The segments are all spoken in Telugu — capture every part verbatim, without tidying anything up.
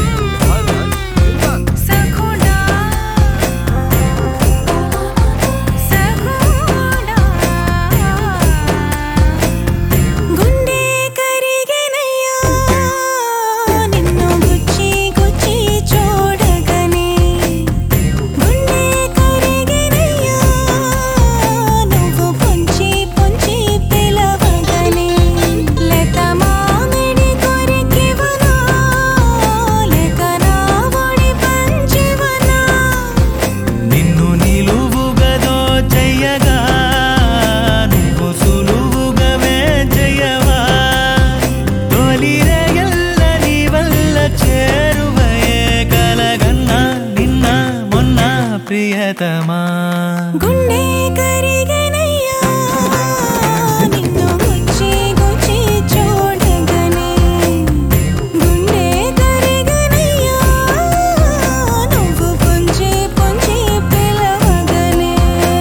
ప్రియతమా గుండె కరిగెనయ్యా నిన్ను గుచ్చి గుచ్చి చూడగనే గుండె కరిగెనయ్యా నువ్వు పొంచి పొంచి పిలవగనే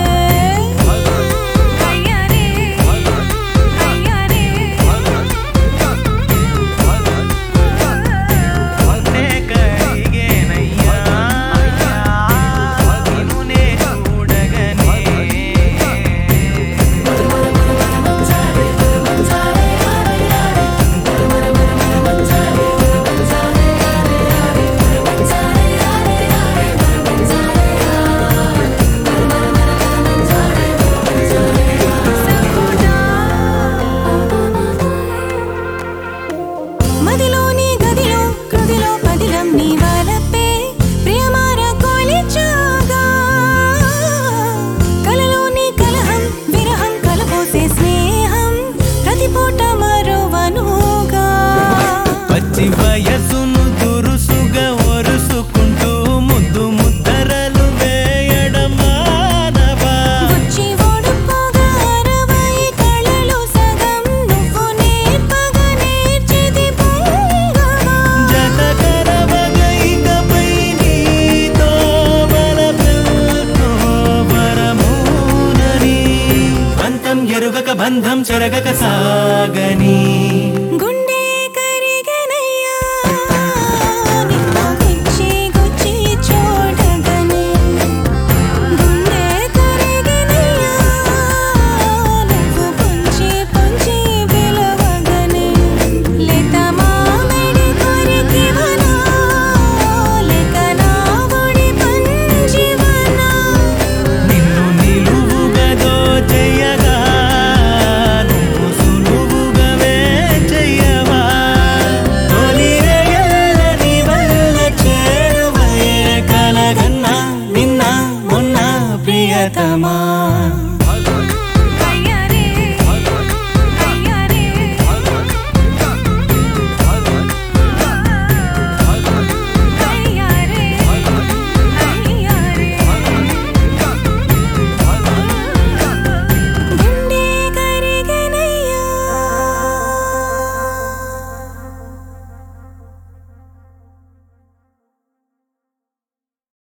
అయ్యారే అయ్యారే గుండె కరిగెనయ్యా మదిలోని గదిలో కృదిలో పదిలం నీ వలపే ప్రియమార కొలిచాగా కలలోని కలహం విరహం కలబోసే స్నేహం ప్రతిపూట మరువనుగా పచ్చి వయసును దురుసుగా ఒరుసుకుంటూ ముద్దు ముద్దరలు వేయడం మానవా వచ్చి ఓడిపోగా అరవై కళలు సగం నువ్వు నేర్పగా నేర్చేది పొంగవా జత కరవగా ఇకపై నీతో బలపెల్తో వరమూనని అంతం ఎరుగక బంధం చెరగక సాగని గుండె కరిగెనయ్యా నిన్ను గుచ్చి గుచ్చి చూడగనే గుండె కరిగెనయ్యా నువ్వు పొంచి పొంచి పిలవగనే లేత మామిడి కొరికివనా లేక నా ఒడి పంచివనా నిన్ను నిలువుగా దోచెయ్యగా నువ్వు సులువుగా వేచెయ్యవా తొలి రేయల్ల నీ వల్ల చేరువయ్యే కలగన్నా నిన్న మొన్న ప్రియతమా